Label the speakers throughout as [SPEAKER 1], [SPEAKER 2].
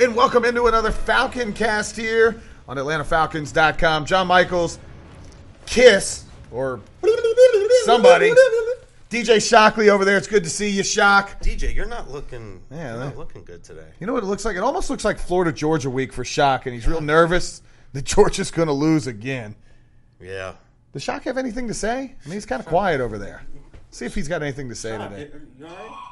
[SPEAKER 1] And welcome into another Falcon cast here on AtlantaFalcons.com. John Michaels, Kiss, or somebody. DJ Shockley over there. It's good to see you, Shock.
[SPEAKER 2] DJ, you're not looking good today.
[SPEAKER 1] You know what it looks like? It almost looks like Florida-Georgia week for Shock, and he's real nervous that Georgia's going to lose again.
[SPEAKER 2] Yeah.
[SPEAKER 1] Does Shock have anything to say? I mean, he's kind of quiet over there. See if he's got anything to say today.
[SPEAKER 3] You all right?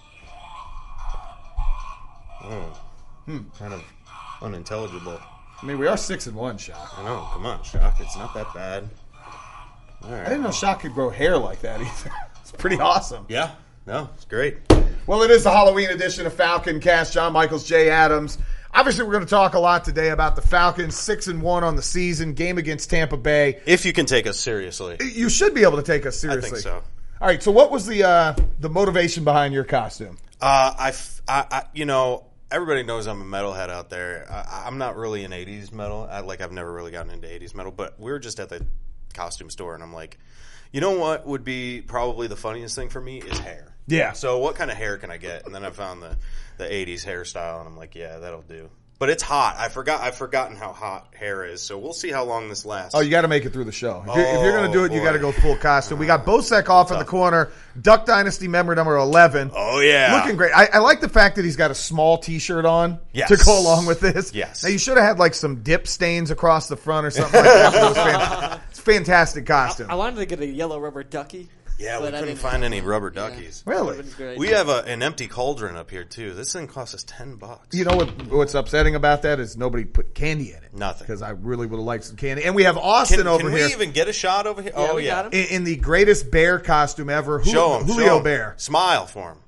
[SPEAKER 2] Kind of unintelligible.
[SPEAKER 1] I mean, we are 6-1, Shock.
[SPEAKER 2] I know. Come on, Shock. It's not that bad. All right.
[SPEAKER 1] I didn't know Shock could grow hair like that either. It's pretty awesome.
[SPEAKER 2] Yeah. No, it's great.
[SPEAKER 1] Well, it is the Halloween edition of Falcon Cast. John Michaels, Jay Adams. Obviously, we're going to talk a lot today about the Falcons, 6-1 on the season, game against Tampa Bay.
[SPEAKER 2] If you can take us seriously.
[SPEAKER 1] You should be able to take us seriously.
[SPEAKER 2] I think so.
[SPEAKER 1] All right, so what was the motivation behind your costume?
[SPEAKER 2] Everybody knows I'm a metalhead out there. I'm not really an 80s metal. I've never really gotten into 80s metal, but we were just at the costume store, and I'm like, you know what would be probably the funniest thing for me is hair.
[SPEAKER 1] Yeah.
[SPEAKER 2] So what kind of hair can I get? And then I found the 80s hairstyle, and I'm like, yeah, that'll do. But it's hot. I've forgotten how hot hair is, so we'll see how long this lasts.
[SPEAKER 1] Oh, you got to make it through the show. If you're going to do it,
[SPEAKER 2] boy.
[SPEAKER 1] You got to go full costume. We got Bosek off in the corner, Duck Dynasty member number 11.
[SPEAKER 2] Oh, yeah.
[SPEAKER 1] Looking great. I like the fact that he's got a small T-shirt on to go along with this.
[SPEAKER 2] Yes.
[SPEAKER 1] Now, you should have had like some dip stains across the front or something like that. It's a fantastic costume.
[SPEAKER 3] I wanted to get a yellow rubber ducky.
[SPEAKER 2] Yeah, we couldn't find any rubber duckies.
[SPEAKER 1] Really?
[SPEAKER 2] We have an empty cauldron up here, too. This thing costs us $10.
[SPEAKER 1] You know what's upsetting about that is nobody put candy in it.
[SPEAKER 2] Nothing.
[SPEAKER 1] Because I really would have liked some candy. And we have Austin over here.
[SPEAKER 2] Can we even get a shot over here?
[SPEAKER 3] Yeah, we got him.
[SPEAKER 1] In the greatest bear costume ever.
[SPEAKER 2] Show him.
[SPEAKER 1] Julio Bear.
[SPEAKER 2] Smile for him.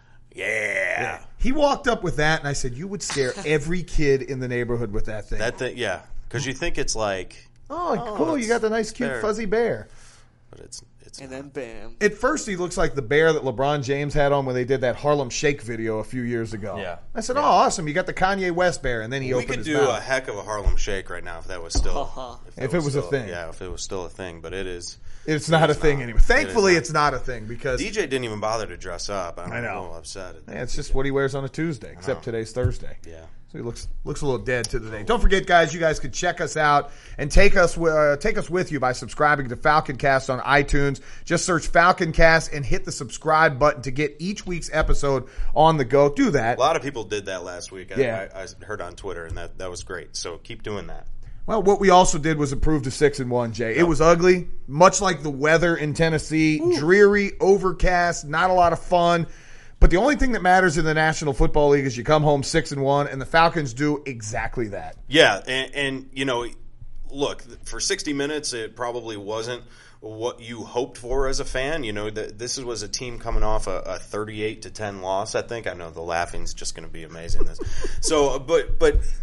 [SPEAKER 2] Yeah.
[SPEAKER 1] He walked up with that, and I said, you would scare every kid in the neighborhood with that thing.
[SPEAKER 2] That thing, yeah. Because you think it's like...
[SPEAKER 1] Oh, cool. You got the nice, cute, fuzzy bear.
[SPEAKER 2] But it's
[SPEAKER 3] and then bam.
[SPEAKER 1] At first, he looks like the bear that LeBron James had on when they did that Harlem Shake video a few years ago.
[SPEAKER 2] Yeah.
[SPEAKER 1] I said, oh, awesome. You got the Kanye West bear. And then he opened his mouth.
[SPEAKER 2] We could do a heck of a Harlem Shake right now if that was still...
[SPEAKER 1] If it was a thing.
[SPEAKER 2] Yeah, if it was still a thing. But it is...
[SPEAKER 1] It's not a thing anymore. Thankfully, it's not a thing because...
[SPEAKER 2] DJ didn't even bother to dress up. I'm
[SPEAKER 1] I know.
[SPEAKER 2] a little upset.
[SPEAKER 1] Yeah, it's just what he wears on a Tuesday, except today's Thursday.
[SPEAKER 2] Yeah.
[SPEAKER 1] So he looks a little dead to today. Don't forget, guys, you guys can check us out and take us with you by subscribing to Falcon Cast on iTunes. Just search Falcon Cast and hit the subscribe button to get each week's episode on the go. Do that.
[SPEAKER 2] A lot of people did that last week.
[SPEAKER 1] Yeah.
[SPEAKER 2] I heard on Twitter, and that was great. So keep doing that.
[SPEAKER 1] Well, what we also did was improve to 6-1, Jay. It was ugly, much like the weather in Tennessee. Dreary, overcast, not a lot of fun. But the only thing that matters in the National Football League is you come home 6-1, and the Falcons do exactly that.
[SPEAKER 2] Yeah, and look, for 60 minutes, it probably wasn't what you hoped for as a fan. This was a team coming off a 38-10 loss, I think. I know the laughing's just going to be amazing. So, but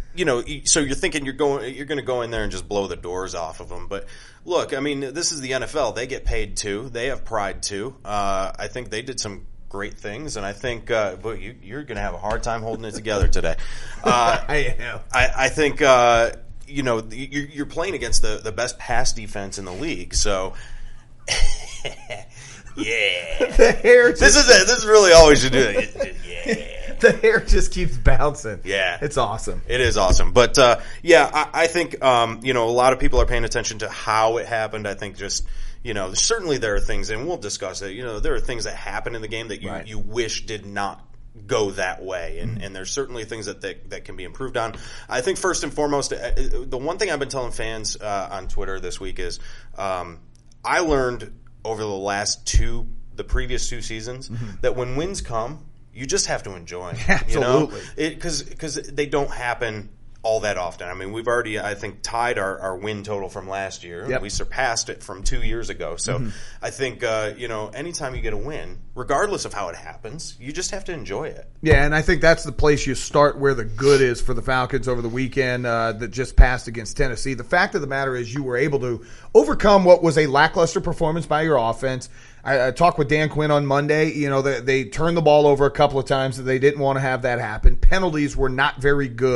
[SPEAKER 2] so you're thinking you're going to go in there and just blow the doors off of them. But look, I mean, this is the NFL. They get paid too. They have pride too. I think they did some great things, and I think but you're going to have a hard time holding it together today.
[SPEAKER 1] I am.
[SPEAKER 2] I think you're playing against the best pass defense in the league, so yeah.
[SPEAKER 1] The hair
[SPEAKER 2] This is really all we should do. Yeah.
[SPEAKER 1] The hair just keeps bouncing.
[SPEAKER 2] Yeah.
[SPEAKER 1] It's awesome.
[SPEAKER 2] It is awesome. But I think a lot of people are paying attention to how it happened. I think just certainly there are things, and we'll discuss it. There are things that happen in the game that you wish did not go that way, and there's certainly things that can be improved on. I think first and foremost, the one thing I've been telling fans on Twitter this week is I learned over the previous two seasons that when wins come, you just have to enjoy them.
[SPEAKER 1] Absolutely.
[SPEAKER 2] Because they don't happen all that often. I mean, we've already, I think, tied our win total from last year.
[SPEAKER 1] Yep.
[SPEAKER 2] We surpassed it from 2 years ago. So I think, anytime you get a win, regardless of how it happens, you just have to enjoy it.
[SPEAKER 1] Yeah, and I think that's the place you start where the good is for the Falcons over the weekend that just passed against Tennessee. The fact of the matter is you were able to overcome what was a lackluster performance by your offense. I talked with Dan Quinn on Monday. They turned the ball over a couple of times that they didn't want to have that happen. Penalties were not very good.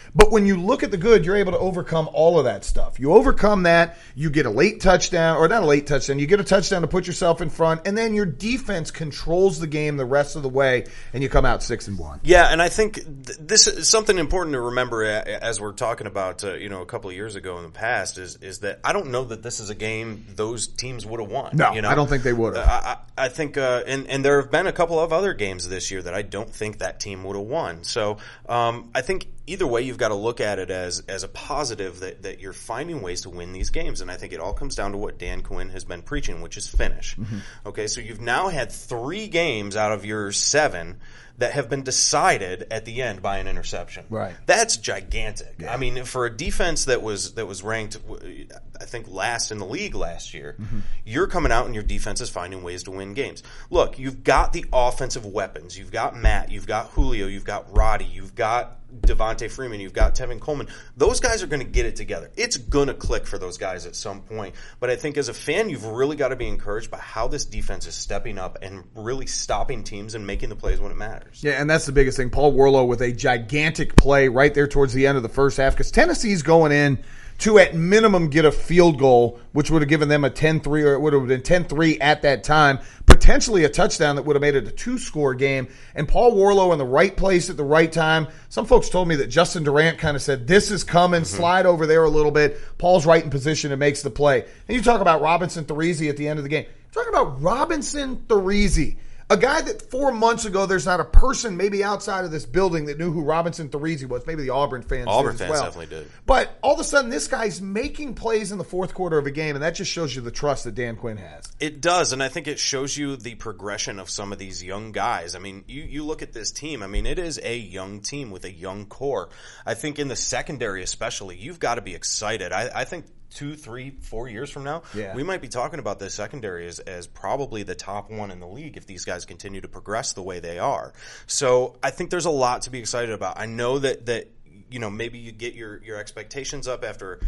[SPEAKER 1] But when you look at the good, you're able to overcome all of that stuff. You overcome that, you get a late touchdown, or not a late touchdown, you get a touchdown to put yourself in front, and then your defense controls the game the rest of the way, and you come out 6-1.
[SPEAKER 2] Yeah, and I think this is something important to remember as we're talking about, a couple of years ago in the past, is that I don't know that this is a game those teams would have won.
[SPEAKER 1] No, I don't think they would have.
[SPEAKER 2] I think, and there have been a couple of other games this year that I don't think that team would have won. So I think either way, you've got to look at it as a positive that you're finding ways to win these games. And I think it all comes down to what Dan Quinn has been preaching, which is finish. Mm-hmm. Okay, so you've now had 3 games out of your 7 that have been decided at the end by an interception.
[SPEAKER 1] Right.
[SPEAKER 2] That's gigantic.
[SPEAKER 1] Yeah.
[SPEAKER 2] I mean, for a defense that was ranked, I think, last in the league last year, you're coming out and your defense is finding ways to win games. Look, you've got the offensive weapons. You've got Matt. You've got Julio. You've got Roddy. You've got Devontae Freeman, you've got Tevin Coleman. Those guys are going to get it together. It's going to click for those guys at some point. But I think as a fan, you've really got to be encouraged by how this defense is stepping up and really stopping teams and making the plays when it matters.
[SPEAKER 1] Yeah, and that's the biggest thing. Paul Warlow with a gigantic play right there towards the end of the first half, because Tennessee's going in to at minimum get a field goal, which would have given them a 10-3, or it would have been 10-3 at that time, potentially a touchdown that would have made it a 2-score game. And Paul Warlow in the right place at the right time. Some folks told me that Justin Durant kind of said, this is coming, slide over there a little bit. Paul's right in position and makes the play. And you talk about Robinson Thurese at the end of the game. You're talking about Robinson Thurese, a guy that 4 months ago, there's not a person maybe outside of this building that knew who Robinson Thurese was. Maybe the Auburn fans did as well.
[SPEAKER 2] Definitely did.
[SPEAKER 1] But all of a sudden, this guy's making plays in the fourth quarter of a game, and that just shows you the trust that Dan Quinn has.
[SPEAKER 2] It does, and I think it shows you the progression of some of these young guys. I mean, you look at this team. I mean, it is a young team with a young core. I think in the secondary especially, you've got to be excited. I think 2, 3, 4 years from now, we might be talking about the secondary as probably the top one in the league if these guys continue to progress the way they are. So I think there's a lot to be excited about. I know that maybe you get your expectations up after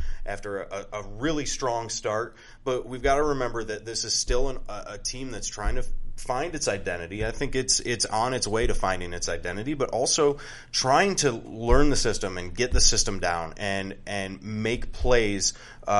[SPEAKER 2] a really strong start, but we've got to remember that this is still a team that's trying to find its identity. I think it's on its way to finding its identity, but also trying to learn the system and get the system down and make plays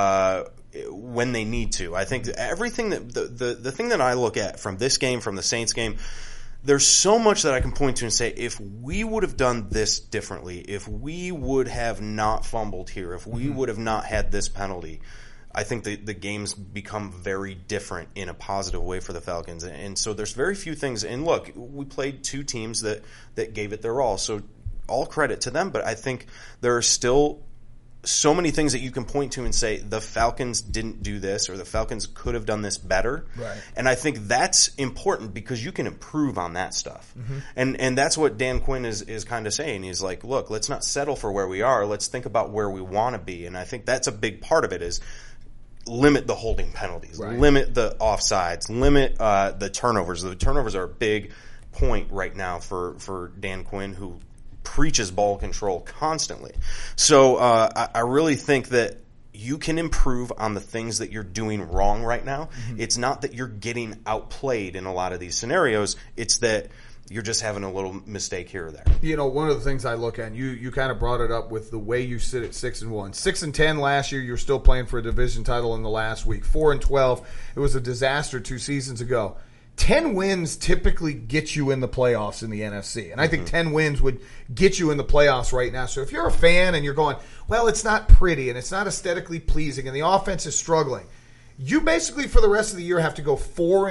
[SPEAKER 2] when they need to. I think everything that the thing that I look at from this game, from the Saints game, there's so much that I can point to and say, if we would have done this differently, if we would have not fumbled here, if we would have not had this penalty, I think the games become very different in a positive way for the Falcons. And so there's very few things. And look, we played 2 teams that gave it their all. So all credit to them. But I think there are still so many things that you can point to and say the Falcons didn't do this or the Falcons could have done this better.
[SPEAKER 1] Right.
[SPEAKER 2] And I think that's important because you can improve on that stuff. And that's what Dan Quinn is kind of saying. He's like, look, let's not settle for where we are. Let's think about where we want to be. And I think that's a big part of it is limit the holding penalties, limit the offsides, limit the turnovers. The turnovers are a big point right now for Dan Quinn, who preaches ball control constantly. So I really think that you can improve on the things that you're doing wrong right now. It's not that you're getting outplayed in a lot of these scenarios. It's that you're just having a little mistake here or there.
[SPEAKER 1] One of the things I look at, you kind of brought it up with the way you sit at 6-1. 6-10 last year, you're still playing for a division title in the last week. 4-12, it was a disaster 2 seasons ago. 10 wins typically get you in the playoffs in the NFC. And I think 10 wins would get you in the playoffs right now. So if you're a fan and you're going, well, it's not pretty and it's not aesthetically pleasing and the offense is struggling, you basically for the rest of the year have to go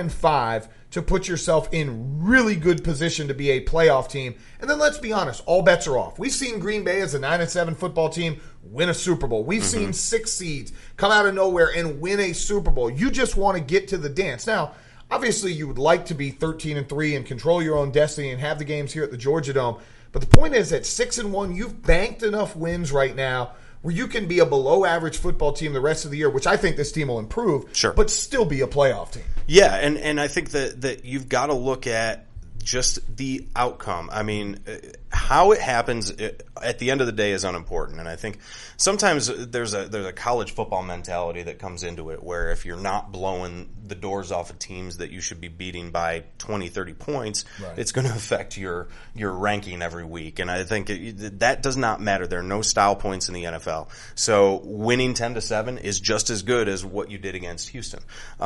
[SPEAKER 1] 4-5 to put yourself in really good position to be a playoff team. And then let's be honest, all bets are off. We've seen Green Bay as a 9-7 football team win a Super Bowl. We've seen 6 seeds come out of nowhere and win a Super Bowl. You just want to get to the dance. Now, obviously you would like to be 13-3 and control your own destiny and have the games here at the Georgia Dome. But the point is at 6-1, you've banked enough wins right now where you can be a below-average football team the rest of the year, which I think this team will improve, but still be a playoff team.
[SPEAKER 2] Yeah, and I think that you've got to look at just the outcome. I mean, how it happens at the end of the day is unimportant. And I think sometimes there's a college football mentality that comes into it where if you're not blowing the doors off of teams that you should be beating by 20, 30 points, it's going to affect your ranking every week. And I think that does not matter. There are no style points in the NFL. So winning 10-7 is just as good as what you did against Houston.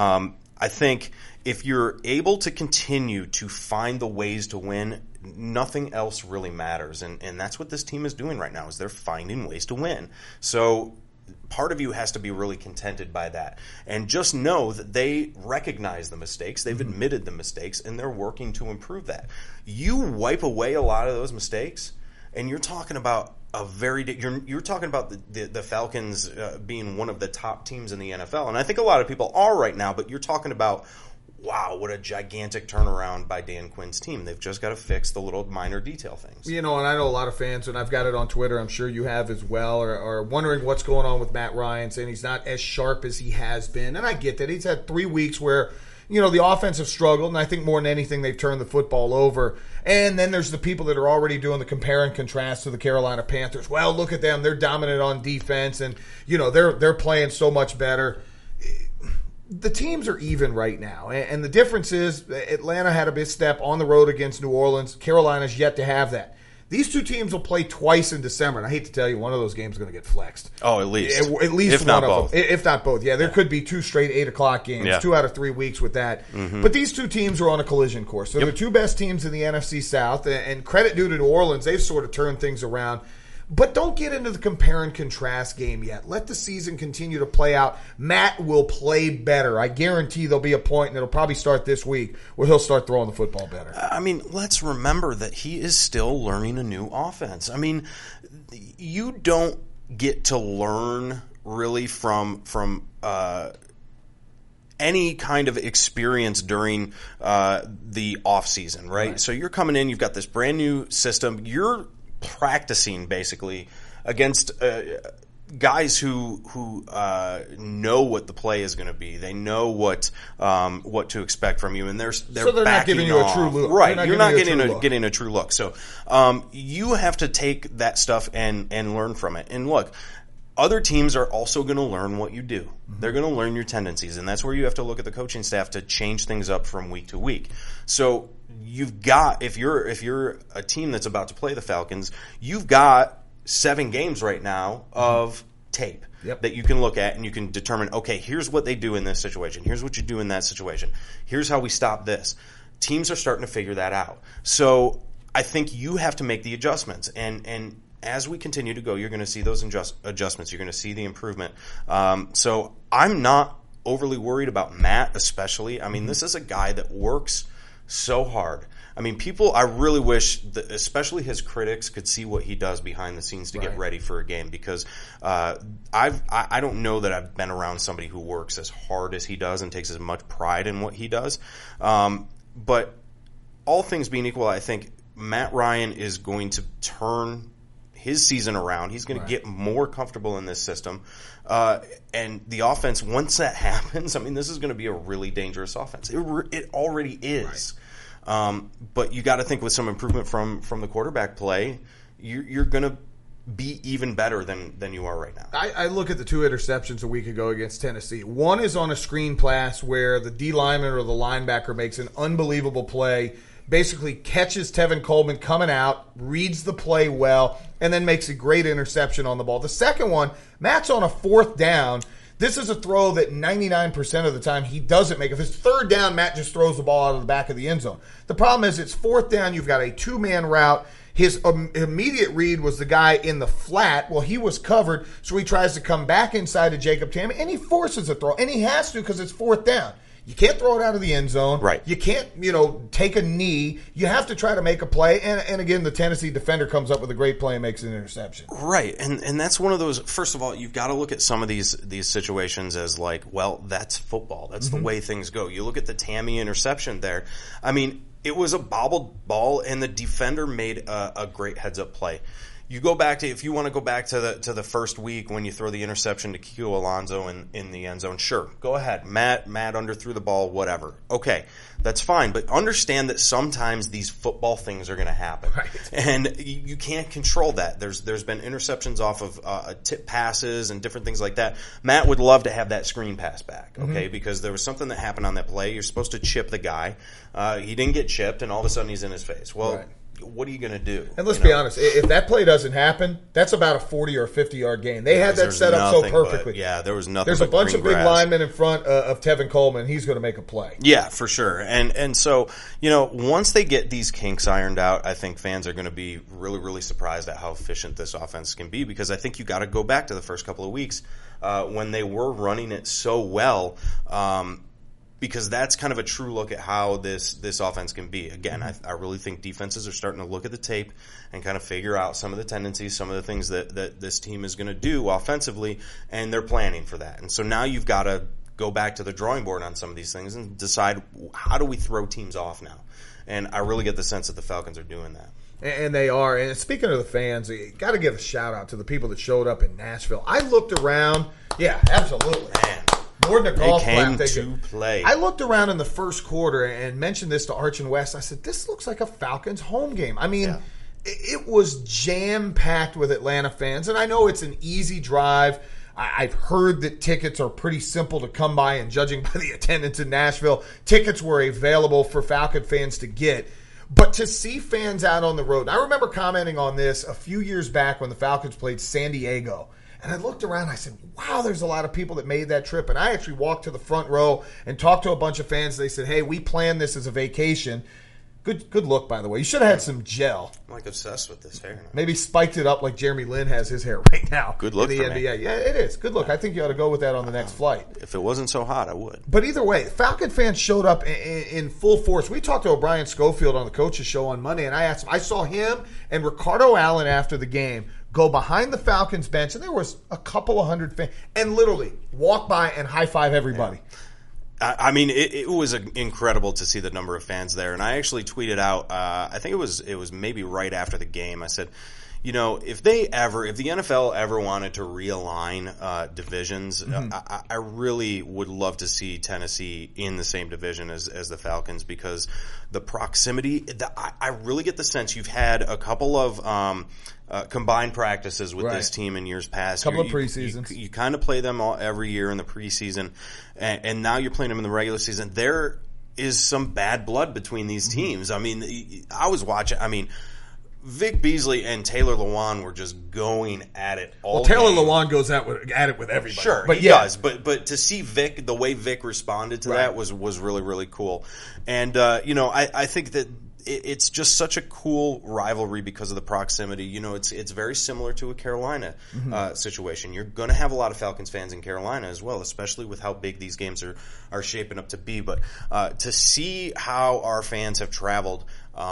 [SPEAKER 2] I think if you're able to continue to find the ways to win, nothing else really matters. And that's what this team is doing right now, is they're finding ways to win. So part of you has to be really contented by that. And just know that they recognize the mistakes, they've admitted the mistakes, and they're working to improve that. You wipe away a lot of those mistakes, and you're talking about you're talking about the Falcons being one of the top teams in the NFL, and I think a lot of people are right now. But you're talking about, wow, what a gigantic turnaround by Dan Quinn's team. They've just got to fix the little minor detail things.
[SPEAKER 1] And I know a lot of fans, and I've got it on Twitter, I'm sure you have as well, are wondering what's going on with Matt Ryan, saying he's not as sharp as he has been. And I get that. He's had 3 weeks where the offense have struggled, and I think more than anything they've turned the football over. And then there's the people that are already doing the compare and contrast to the Carolina Panthers. Well, look at them. They're dominant on defense, and, they're playing so much better. The teams are even right now, and the difference is Atlanta had a big step on the road against New Orleans. Carolina's yet to have that. These two teams will play twice in December, and I hate to tell you, one of those games is going to get flexed.
[SPEAKER 2] Oh, at least.
[SPEAKER 1] At least
[SPEAKER 2] if
[SPEAKER 1] one
[SPEAKER 2] not
[SPEAKER 1] of
[SPEAKER 2] both.
[SPEAKER 1] them. If not both. Yeah, there could be 2 straight 8 o'clock games, 2 out of 3 weeks with that. But these two teams are on a collision course. They're the two best teams in the NFC South, and credit due to New Orleans, they've sort of turned things around. But don't get into the compare and contrast game yet. Let the season continue to play out. Matt will play better. I guarantee there'll be a point, and it'll probably start this week, where he'll start throwing the football better.
[SPEAKER 2] I mean, let's remember that he is still learning a new offense. I mean, you don't get to learn really from any kind of experience during the offseason, right? So you're coming in, you've got this brand new system. You're practicing basically against guys who know what the play is going to be. They know what to expect from you, and they're
[SPEAKER 1] not giving you a true look,
[SPEAKER 2] right? You're not getting a true look. So you have to take that stuff and learn from it. And look, other teams are also going to learn what you do. They're going to learn your tendencies, and that's where you have to look at the coaching staff to change things up from week to week. So you've got, if you're a team that's about to play the Falcons, you've got 7 games right now of tape that you can look at, and you can determine, okay, here's what they do in this situation. Here's what you do in that situation. Here's how we stop this. Teams are starting to figure that out. So I think you have to make the adjustments, and as we continue to go, you're going to see those adjustments. You're going to see the improvement. So I'm not overly worried about Matt, especially. I mean, this is a guy that works so hard. I mean, I really wish that especially his critics could see what he does behind the scenes to get ready for a game, because I don't know that I've been around somebody who works as hard as he does and takes as much pride in what he does. But all things being equal, I think Matt Ryan is going to turn his season around. He's going to get more comfortable in this system. And the offense, once that happens, I mean, this is going to be a really dangerous offense. It already is. But you got to think with some improvement from the quarterback play, you're going to be even better than you are right now.
[SPEAKER 1] I look at the 2 interceptions a week ago against Tennessee. One is on a screen pass where the D lineman or the linebacker makes an unbelievable play, basically catches Tevin Coleman coming out, reads the play well, and then makes a great interception on the ball. The second one, Matt's on a 4th down. This is a throw that 99% of the time he doesn't make. If it's 3rd down, Matt just throws the ball out of the back of the end zone. The problem is it's 4th down, you've got a 2-man route. His immediate read was the guy in the flat. Well, he was covered, so he tries to come back inside to Jacob Tamme, and he forces a throw, and he has to because it's 4th down. You can't throw it out of the end zone.
[SPEAKER 2] Right.
[SPEAKER 1] You can't, take a knee. You have to try to make a play. And again, the Tennessee defender comes up with a great play and makes an interception.
[SPEAKER 2] Right. And that's one of those, first of all, you've got to look at some of these situations as like, well, that's football. That's the way things go. You look at the Tamme interception there. I mean, it was a bobbled ball, and the defender made a great heads-up play. you go back to, if you want to go back to the first week when you throw the interception to Kiko Alonso in the end zone, sure, go ahead. Matt underthrew the ball, whatever. Okay, that's fine. But understand that sometimes these football things are going to happen.
[SPEAKER 1] Right.
[SPEAKER 2] And you can't control that. There's been interceptions off of tip passes and different things like that. Matt would love to have that screen pass back, okay, because there was something that happened on that play. You're supposed to chip the guy. He didn't get chipped, and all of a sudden he's in his face. Well,
[SPEAKER 1] right.
[SPEAKER 2] What are you going to do?
[SPEAKER 1] And let's be honest, if that play doesn't happen, that's about a 40 or 50-yard gain. They had that set up so perfectly.
[SPEAKER 2] There was nothing.
[SPEAKER 1] There's a bunch of big
[SPEAKER 2] grass.
[SPEAKER 1] linemen in front of Tevin Coleman. He's going to make a play.
[SPEAKER 2] Yeah, for sure. And so, once they get these kinks ironed out, I think fans are going to be really, really surprised at how efficient this offense can be, because I think you got to go back to the first couple of weeks when they were running it so well, because that's kind of a true look at how this offense can be. Again, I really think defenses are starting to look at the tape and kind of figure out some of the tendencies, some of the things that this team is going to do offensively, and they're planning for that. And so now you've got to go back to the drawing board on some of these things and decide, how do we throw teams off now? And I really get the sense that the Falcons are doing that.
[SPEAKER 1] And they are. And speaking of the fans, you got to give a shout-out to the people that showed up in Nashville. I looked around. Yeah, absolutely.
[SPEAKER 2] Man.
[SPEAKER 1] More than a golf
[SPEAKER 2] came
[SPEAKER 1] clap.
[SPEAKER 2] to play.
[SPEAKER 1] I looked around in the first quarter and mentioned this to Arch and West. I said, this looks like a Falcons home game. I mean, it was jam-packed with Atlanta fans. And I know it's an easy drive. I've heard that tickets are pretty simple to come by, and judging by the attendance in Nashville, tickets were available for Falcon fans to get. But to see fans out on the road, I remember commenting on this a few years back when the Falcons played San Diego. And I looked around and I said, wow, there's a lot of people that made that trip. And I actually walked to the front row and talked to a bunch of fans. They said, hey, we planned this as a vacation. Good look, by the way. You should have had some gel.
[SPEAKER 2] I'm like obsessed with this hair now.
[SPEAKER 1] Maybe spiked it up like Jeremy Lin has his hair right now.
[SPEAKER 2] Good look
[SPEAKER 1] in the
[SPEAKER 2] for
[SPEAKER 1] NBA.
[SPEAKER 2] me.
[SPEAKER 1] Yeah, it is. Good look. I think you ought to go with that on the next flight.
[SPEAKER 2] If it wasn't so hot, I would.
[SPEAKER 1] But either way, Falcon fans showed up in full force. We talked to O'Brien Schofield on the coaches show on Monday, and I asked him. I saw him and Ricardo Allen after the game go behind the Falcons bench, and there was a couple of hundred fans, and literally walk by and high-five everybody.
[SPEAKER 2] Yeah. I mean, it was incredible to see the number of fans there, and I actually tweeted out. I think it was maybe right after the game. I said, if the NFL ever wanted to realign divisions, I really would love to see Tennessee in the same division as the Falcons, because the proximity. I really get the sense you've had a couple of combined practices with this team in years past.
[SPEAKER 1] A couple of preseasons.
[SPEAKER 2] You kind of play them all every year in the preseason, and now you're playing them in the regular season. There is some bad blood between these teams. I mean, I was watching. I mean, Vic Beasley and Taylor Lewan were just going at it all.
[SPEAKER 1] Well, Taylor
[SPEAKER 2] game.
[SPEAKER 1] Lewan goes at it with everybody.
[SPEAKER 2] Sure,
[SPEAKER 1] but
[SPEAKER 2] he does. But to see Vic, the way Vic responded to that was really, really cool. And I think that it's just such a cool rivalry because of the proximity. It's very similar to a Carolina situation. You're going to have a lot of Falcons fans in Carolina as well, especially with how big these games are shaping up to be. But to see how our fans have traveled,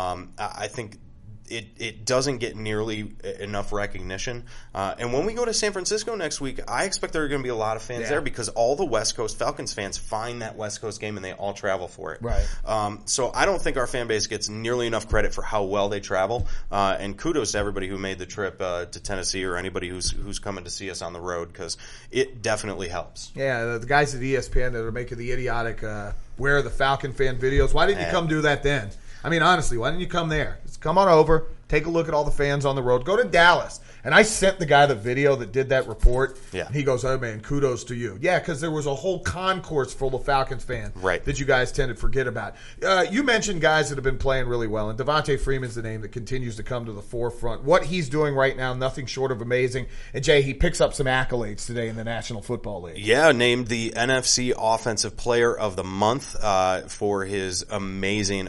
[SPEAKER 2] I think it doesn't get nearly enough recognition. And when we go to San Francisco next week, I expect there are going to be a lot of fans there, because all the West Coast Falcons fans find that West Coast game and they all travel for it.
[SPEAKER 1] Right.
[SPEAKER 2] So I don't think our fan base gets nearly enough credit for how well they travel. And kudos to everybody who made the trip to Tennessee, or anybody who's coming to see us on the road, because it definitely helps.
[SPEAKER 1] Yeah, the guys at ESPN that are making the idiotic Where Are the Falcon Fan videos. Why didn't you come do that then? I mean, honestly, why didn't you come there? Just come on over, take a look at all the fans on the road. Go to Dallas. And I sent the guy the video that did that report.
[SPEAKER 2] Yeah.
[SPEAKER 1] And he goes, oh, man, kudos to you. Yeah, because there was a whole concourse full of Falcons fans that you guys tend to forget about. You mentioned guys that have been playing really well, and Devontae Freeman's the name that continues to come to the forefront. What he's doing right now, nothing short of amazing. And, Jay, he picks up some accolades today in the National Football League.
[SPEAKER 2] Yeah, named the NFC Offensive Player of the Month for his amazing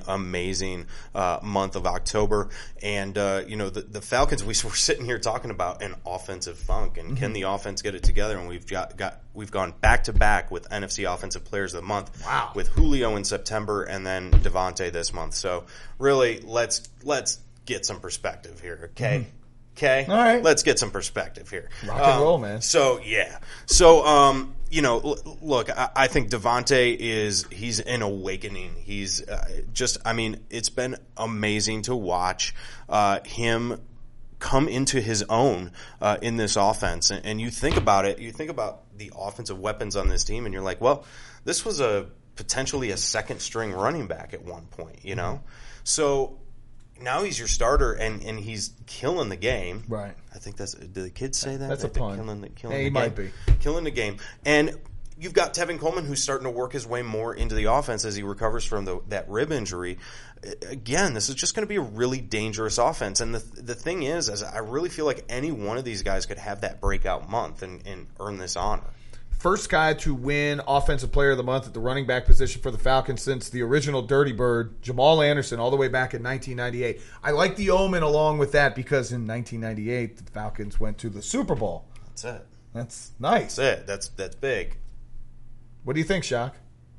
[SPEAKER 2] month of October. And, the Falcons, we were sitting here talking about an offensive funk, and can the offense get it together? And we've gone back to back with NFC Offensive Players of the Month.
[SPEAKER 1] Wow.
[SPEAKER 2] With Julio in September and then Devontae this month. So really, let's get some perspective here, okay? Okay?
[SPEAKER 1] All right.
[SPEAKER 2] Let's get some perspective here.
[SPEAKER 1] Rock and roll, man.
[SPEAKER 2] So, yeah. So, look, I think Devontae he's an awakening. He's it's been amazing to watch him come into his own in this offense. And you think about it, you think about the offensive weapons on this team, and you're like, well, this was potentially a second-string running back at one point, you know? So now he's your starter, and he's killing the game.
[SPEAKER 1] Right.
[SPEAKER 2] I think do the kids say that?
[SPEAKER 1] That's a pun.
[SPEAKER 2] Killing
[SPEAKER 1] He
[SPEAKER 2] the game.
[SPEAKER 1] might be.
[SPEAKER 2] Killing the game. And you've got Tevin Coleman, who's starting to work his way more into the offense as he recovers from that rib injury. Again, this is just going to be a really dangerous offense. And the thing is I really feel like any one of these guys could have that breakout month and earn this honor.
[SPEAKER 1] First guy to win Offensive Player of the Month at the running back position for the Falcons since the original Dirty Bird, Jamal Anderson, all the way back in 1998. I like the omen along with that because in 1998, the Falcons went to the Super Bowl.
[SPEAKER 2] That's it.
[SPEAKER 1] That's nice.
[SPEAKER 2] That's it. That's big.
[SPEAKER 1] What do you think, Shock?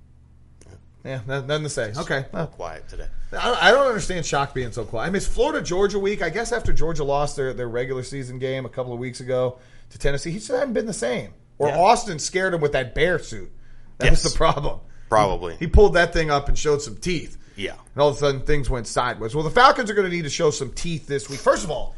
[SPEAKER 1] Yeah, nothing to say. Okay. Well,
[SPEAKER 2] Quiet today.
[SPEAKER 1] I don't understand Shock being so quiet. I mean, it's Florida-Georgia week. I guess after Georgia lost their regular season game a couple of weeks ago to Tennessee, he just hadn't been the same. Or Austin scared him with that bear suit. That was the problem.
[SPEAKER 2] Probably.
[SPEAKER 1] He pulled that thing up and showed some teeth.
[SPEAKER 2] Yeah.
[SPEAKER 1] And all of a sudden, things went sideways. Well, the Falcons are going to need to show some teeth this week. First of all,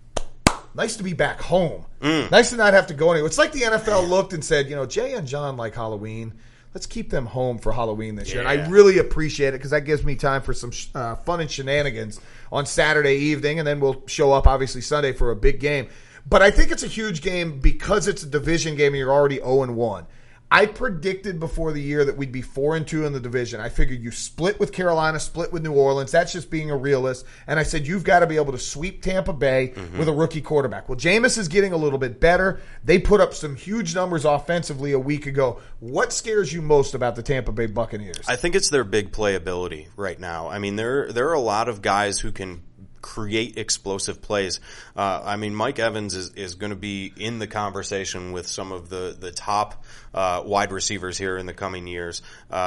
[SPEAKER 1] nice to be back home. Nice to not have to go anywhere. It's like the NFL looked and said, Jay and John like Halloween. Let's keep them home for Halloween this year. And I really appreciate it because that gives me time for some fun and shenanigans on Saturday evening. And then we'll show up, obviously, Sunday for a big game. But I think it's a huge game because it's a division game and you're already 0-1. I predicted before the year that we'd be 4-2 in the division. I figured you split with Carolina, split with New Orleans. That's just being a realist. And I said, you've got to be able to sweep Tampa Bay with a rookie quarterback. Well, Jameis is getting a little bit better. They put up some huge numbers offensively a week ago. What scares you most about the Tampa Bay Buccaneers?
[SPEAKER 2] I think it's their big playability right now. I mean, there are a lot of guys who can create explosive plays. I mean, Mike Evans is going to be in the conversation with some of the top wide receivers here in the coming years.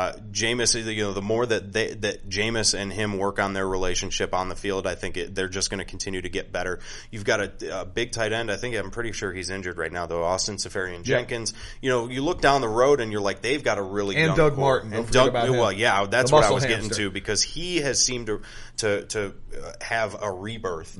[SPEAKER 2] Jameis, the more that Jameis and him work on their relationship on the field, I think they're just going to continue to get better. You've got a big tight end. I'm pretty sure he's injured right now, though. Austin Seferian-Jenkins. You look down the road and you're like, they've got a really
[SPEAKER 1] and
[SPEAKER 2] young
[SPEAKER 1] Doug
[SPEAKER 2] core.
[SPEAKER 1] Martin.
[SPEAKER 2] And Doug, well, yeah, that's what I was getting
[SPEAKER 1] hamster.
[SPEAKER 2] to because he has seemed to have a rebirth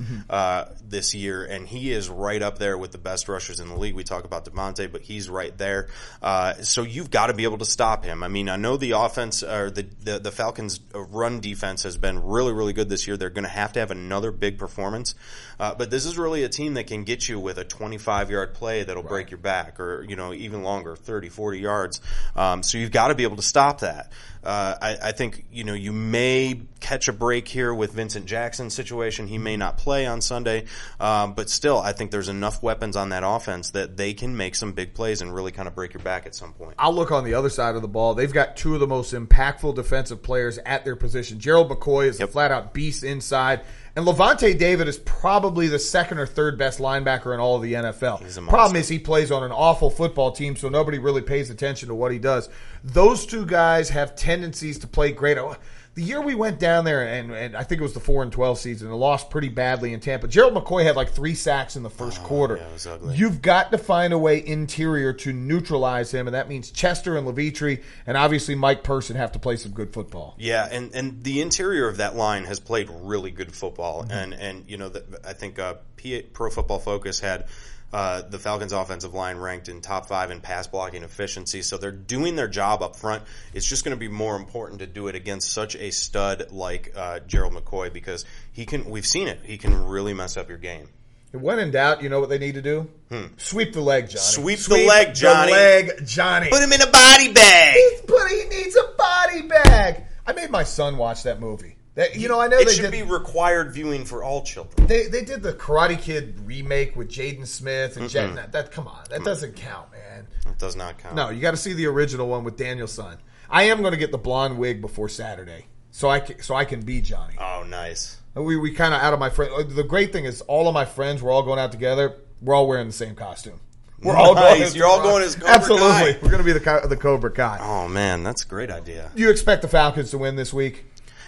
[SPEAKER 2] this year, and he is right up there with the best rushers in the league. We talk about Devontae, but he's right there. So you've got to be able to stop him. I mean, I know the offense or the Falcons' run defense has been really, really good this year. They're going to have another big performance, but this is really a team that can get you with a 25-yard play that'll break your back, or even longer, 30, 40 yards. So you've got to be able to stop that. I think you may catch a break here with Vincent Jackson's situation. He may not play on Sunday, but still, I think there's enough weapons on that offense that they can make some big plays and really kind of break your back at some point.
[SPEAKER 1] I'll look on the other side of the ball. They've got two of the most impactful defensive players at their position. Gerald McCoy is a flat-out beast inside. And Levante David is probably the second or third best linebacker in all of the NFL. Problem is he plays on an awful football team, so nobody really pays attention to what he does. Those two guys have tendencies to play great. The year we went down there, and I think it was the 4-12 season, and lost pretty badly in Tampa. Gerald McCoy had like 3 sacks in the first quarter.
[SPEAKER 2] Yeah, it was ugly.
[SPEAKER 1] You've got to find a way interior to neutralize him, and that means Chester and Levitri and obviously Mike Person have to play some good football.
[SPEAKER 2] Yeah, and the interior of that line has played really good football, and I think Pro Football Focus had the Falcons' offensive line ranked in top 5 in pass blocking efficiency. So they're doing their job up front. It's just going to be more important to do it against such a stud like Gerald McCoy because we've seen it. He can really mess up your game.
[SPEAKER 1] When in doubt, you know what they need to do? Sweep the leg, Johnny.
[SPEAKER 2] Sweep the leg, Johnny.
[SPEAKER 1] The leg, Johnny.
[SPEAKER 2] Put him in a body bag.
[SPEAKER 1] He needs a body bag. I made my son watch that movie. I know
[SPEAKER 2] it should be required viewing for all children.
[SPEAKER 1] They did the Karate Kid remake with Jaden Smith and Jet. Come on, that doesn't count, man.
[SPEAKER 2] It does not count.
[SPEAKER 1] No, you got to see the original one with Daniel's son. I am going to get the blonde wig before Saturday, so I can be Johnny.
[SPEAKER 2] Oh, nice.
[SPEAKER 1] We kind of out of my friend. The great thing is all of my friends, we're all going out together. We're all wearing the same costume. We're all going.
[SPEAKER 2] You're all going as Cobra
[SPEAKER 1] Absolutely.
[SPEAKER 2] Kai.
[SPEAKER 1] We're going to be the Cobra Kai.
[SPEAKER 2] Oh man, that's a great idea.
[SPEAKER 1] Do you expect the Falcons to win this week?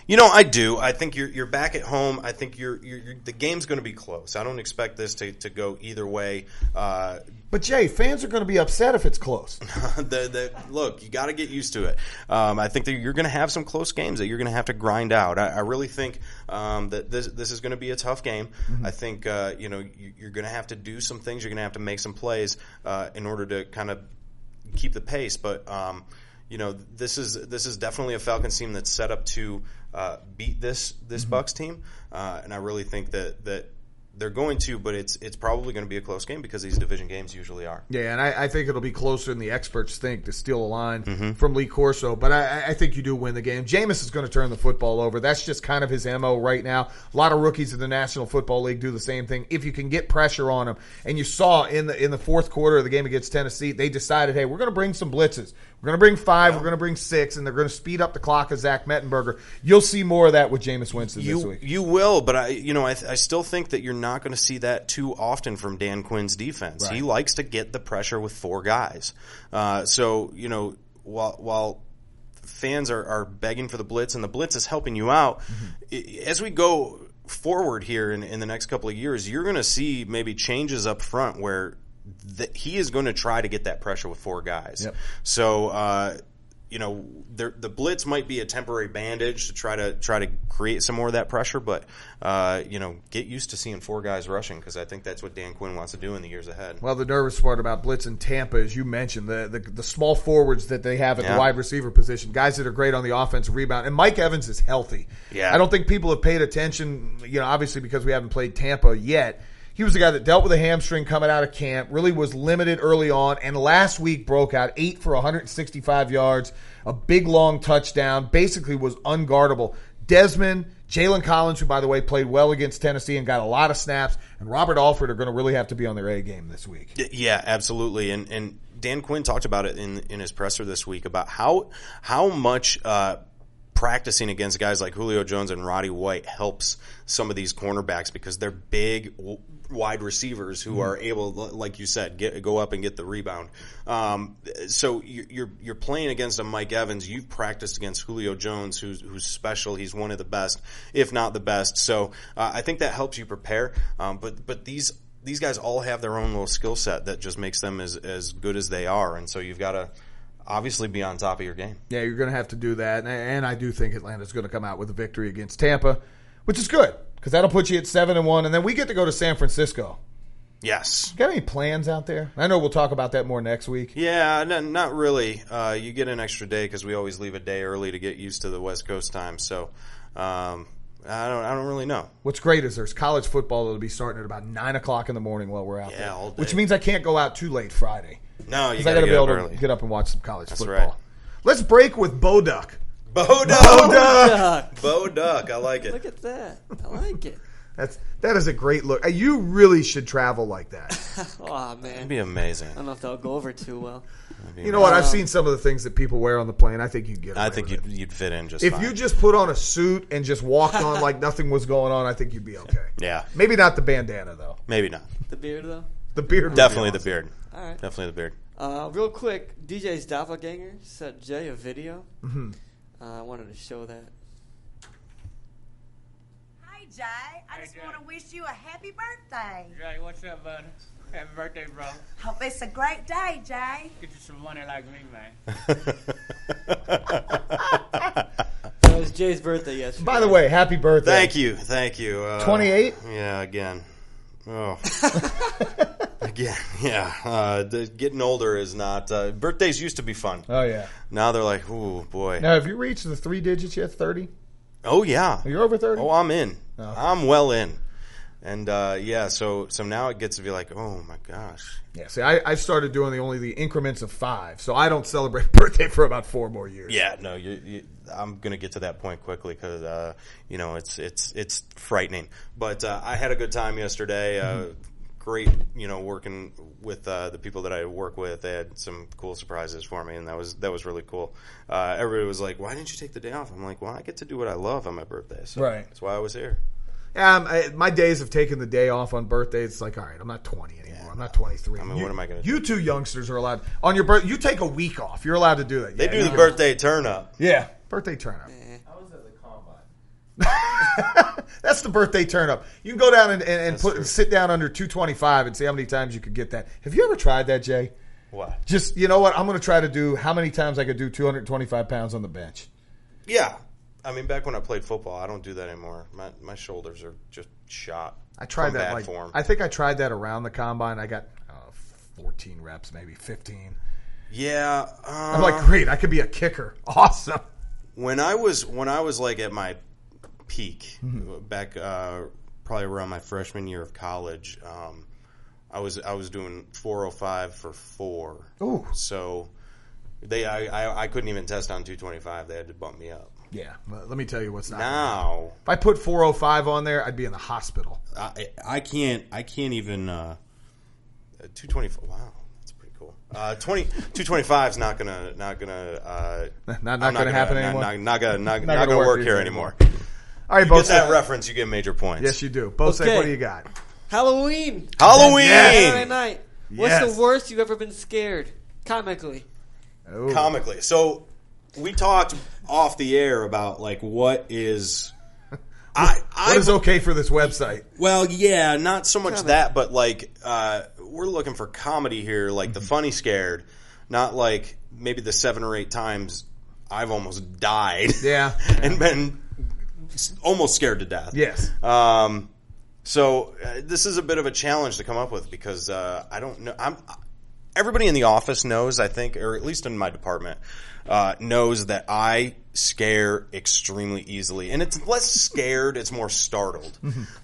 [SPEAKER 2] I do. I think you're back at home. I think the game's going to be close. I don't expect this to go either way.
[SPEAKER 1] But Jay, fans are going to be upset if it's close.
[SPEAKER 2] Look, you got to get used to it. I think that you're going to have some close games that you're going to have to grind out. I really think that this is going to be a tough game. Mm-hmm. I think you're going to have to do some things. You're going to have to make some plays in order to kind of keep the pace. But this is definitely a Falcons team that's set up to beat this mm-hmm. Bucs team, and I really think that they're going to, but it's probably going to be a close game because these division games usually are.
[SPEAKER 1] Yeah, and I think it'll be closer than the experts think, to steal a line
[SPEAKER 2] mm-hmm.
[SPEAKER 1] from Lee Corso. But I think you do win the game. Jameis is going to turn the football over. That's just kind of his MO right now. A lot of rookies in the National Football League do the same thing. If you can get pressure on them, and you saw in the fourth quarter of the game against Tennessee, they decided, hey, we're going to bring some blitzes. We're going to bring 5, we're going to bring 6, and they're going to speed up the clock of Zach Mettenberger. You'll see more of that with Jameis Winston this week.
[SPEAKER 2] You will, but I still think that you're not going to see that too often from Dan Quinn's defense.
[SPEAKER 1] Right.
[SPEAKER 2] He likes to get the pressure with 4 guys. So while fans are begging for the blitz, and the blitz is helping you out, mm-hmm. as we go forward here in the next couple of years, you're going to see maybe changes up front where he is going to try to get that pressure with 4 guys.
[SPEAKER 1] Yep.
[SPEAKER 2] So, the blitz might be a temporary bandage to try to create some more of that pressure, but get used to seeing 4 guys rushing, because I think that's what Dan Quinn wants to do in the years ahead.
[SPEAKER 1] Well, the nervous part about blitz in Tampa, as you mentioned, the small forwards that they have at the wide receiver position, guys that are great on the offensive rebound, and Mike Evans is healthy.
[SPEAKER 2] Yeah.
[SPEAKER 1] I don't think people have paid attention, obviously because we haven't played Tampa yet. He was the guy that dealt with a hamstring coming out of camp, really was limited early on, and last week broke out 8 for 165 yards, a big, long touchdown, basically was unguardable. Desmond, Jalen Collins, who, by the way, played well against Tennessee and got a lot of snaps, and Robert Alford are going to really have to be on their A game this week.
[SPEAKER 2] Yeah, absolutely. And Dan Quinn talked about it in his presser this week about how much practicing against guys like Julio Jones and Roddy White helps some of these cornerbacks, because they're big wide receivers who are able, like you said, go up and get the rebound. So you're playing against a Mike Evans. You've practiced against Julio Jones, who's special. He's one of the best, if not the best. So I think that helps you prepare. But these guys all have their own little skill set that just makes them as good as they are. And so you've got to obviously be on top of your game.
[SPEAKER 1] Yeah, you're going to have to do that. And I do think Atlanta's going to come out with a victory against Tampa, which is good, because that'll put you at 7-1, and then we get to go to San Francisco.
[SPEAKER 2] Yes.
[SPEAKER 1] Got any plans out there? I know we'll talk about that more next week.
[SPEAKER 2] Yeah, not really. You get an extra day because we always leave a day early to get used to the West Coast time. So I don't really know.
[SPEAKER 1] What's great is there's college football that'll be starting at about 9 o'clock in the morning while we're out there.
[SPEAKER 2] All day.
[SPEAKER 1] Which means I can't go out too late Friday.
[SPEAKER 2] No, you
[SPEAKER 1] got to
[SPEAKER 2] be
[SPEAKER 1] able
[SPEAKER 2] early.
[SPEAKER 1] to get up and watch some college football.
[SPEAKER 2] Right.
[SPEAKER 1] Let's break with Bo Duck.
[SPEAKER 2] Bo Duck.
[SPEAKER 3] Bo
[SPEAKER 2] Duck. I like it.
[SPEAKER 3] Look at that. I like it.
[SPEAKER 1] That is a great look. You really should travel like that.
[SPEAKER 3] Oh, man.
[SPEAKER 2] That'd be amazing.
[SPEAKER 3] I don't know if that'll go over too well.
[SPEAKER 1] You know what? I've seen some of the things that people wear on the plane. I think you'd get away
[SPEAKER 2] I think
[SPEAKER 1] with
[SPEAKER 2] you'd fit in just
[SPEAKER 1] If
[SPEAKER 2] fine.
[SPEAKER 1] you just put on a suit and just walked on like nothing was going on, I think you'd be okay.
[SPEAKER 2] Yeah.
[SPEAKER 1] Maybe not the bandana, though.
[SPEAKER 2] Maybe not.
[SPEAKER 3] The beard, though?
[SPEAKER 1] The beard would be
[SPEAKER 2] Definitely
[SPEAKER 1] awesome.
[SPEAKER 2] the beard.
[SPEAKER 3] All right.
[SPEAKER 2] Definitely the beard.
[SPEAKER 3] Real quick, DJ's doppelganger sent Jay a video.
[SPEAKER 1] Mm-hmm.
[SPEAKER 3] I wanted to show that.
[SPEAKER 4] Hi, Jay. I just want to wish you a happy birthday.
[SPEAKER 5] Jay, what's up, buddy? Happy birthday, bro.
[SPEAKER 4] Hope it's a great day, Jay.
[SPEAKER 5] Get you some money like me, man.
[SPEAKER 3] It was Jay's birthday yesterday.
[SPEAKER 1] By the way, happy birthday.
[SPEAKER 2] Thank you.
[SPEAKER 1] 28?
[SPEAKER 2] Yeah, again. Oh. Again, yeah. Getting older is not... birthdays used to be fun.
[SPEAKER 1] Oh, yeah.
[SPEAKER 2] Now they're like, ooh, boy.
[SPEAKER 1] Now, have you reached the 3 digits yet? 30?
[SPEAKER 2] Oh, yeah.
[SPEAKER 1] Are you over 30?
[SPEAKER 2] Oh, I'm in.
[SPEAKER 1] Oh.
[SPEAKER 2] I'm well in. And, so now it gets to be like, oh, my gosh.
[SPEAKER 1] Yeah, see, I started doing only the increments of 5, so I don't celebrate birthday for about 4 more years.
[SPEAKER 2] Yeah, no, I'm going to get to that point quickly because, it's frightening. But I had a good time yesterday. Great, working with the people that I work with. They had some cool surprises for me, and that was really cool. Everybody was like, "Why didn't you take the day off?" I'm like, "Well, I get to do what I love on my birthday, so
[SPEAKER 1] right.
[SPEAKER 2] That's why I was here."
[SPEAKER 1] My days of taking the day off on birthdays, it's like, all right, I'm not 20 anymore. Yeah, I'm not 23.
[SPEAKER 2] I mean, what am I going to do?
[SPEAKER 1] You two youngsters are allowed on your birthday. You take a week off. You're allowed to do that.
[SPEAKER 2] They do the birthday turn up.
[SPEAKER 1] Yeah, birthday turn up.
[SPEAKER 6] I was at the combine.
[SPEAKER 1] That's the birthday turn up. You can go down and sit down under 225 and see how many times you could get that. Have you ever tried that, Jay?
[SPEAKER 2] What?
[SPEAKER 1] Just, you know what? I'm going to try to do how many times I could do 225 pounds on the bench.
[SPEAKER 2] Yeah. I mean, back when I played football, I don't do that anymore. My shoulders are just shot.
[SPEAKER 1] I tried that.
[SPEAKER 2] Bad form.
[SPEAKER 1] I think I tried that around the combine. I got 14 reps, maybe 15.
[SPEAKER 2] Yeah.
[SPEAKER 1] I'm like, great. I could be a kicker. Awesome.
[SPEAKER 2] When I was like at my peak back probably around my freshman year of college, I was doing 405 for 4.
[SPEAKER 1] Ooh.
[SPEAKER 2] So I couldn't even test on 225. They had to bump me up.
[SPEAKER 1] Yeah. Well, let me tell you what's not.
[SPEAKER 2] Now,
[SPEAKER 1] if I put 405 on there, I'd be in the hospital.
[SPEAKER 2] I can't even 225. Wow. 225 is not gonna
[SPEAKER 1] happen anymore.
[SPEAKER 2] Not gonna work here anymore.
[SPEAKER 1] All right,
[SPEAKER 2] you
[SPEAKER 1] Bosek.
[SPEAKER 2] Get that reference, you get major points.
[SPEAKER 1] Yes, you do. Bosek,
[SPEAKER 3] Okay.
[SPEAKER 1] what do you got?
[SPEAKER 3] Halloween.
[SPEAKER 2] Halloween.
[SPEAKER 3] Saturday night. What's the worst you've ever been scared? Comically.
[SPEAKER 1] Ooh.
[SPEAKER 2] Comically. So we talked off the air about like what is.
[SPEAKER 1] What is okay for this website?
[SPEAKER 2] Well, yeah, not so much that, but like we're looking for comedy here, like the funny scared, not like maybe the 7 or 8 times I've almost died, and been almost scared to death.
[SPEAKER 1] Yes.
[SPEAKER 2] So this is a bit of a challenge to come up with because I don't know. Everybody in the office knows, I think, or at least in my department, knows that I scare extremely easily. And it's less scared, it's more startled.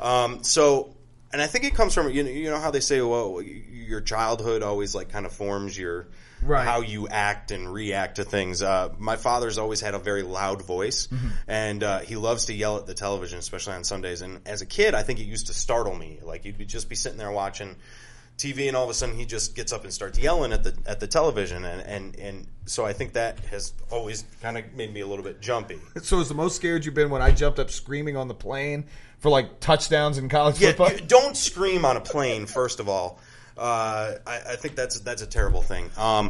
[SPEAKER 2] And I think it comes from, you know how they say, well, your childhood always like kind of forms your how you act and react to things. My father's always had a very loud voice, and he loves to yell at the television, especially on Sundays. And as a kid, I think it used to startle me. Like you'd just be sitting there watching TV, and all of a sudden he just gets up and starts yelling at the television, and so I think that has always kind of made me a little bit jumpy.
[SPEAKER 1] So is the most scared you've been when I jumped up screaming on the plane for like touchdowns in college football?
[SPEAKER 2] Don't scream on a plane, first of all. I think that's a terrible thing.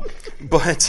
[SPEAKER 2] But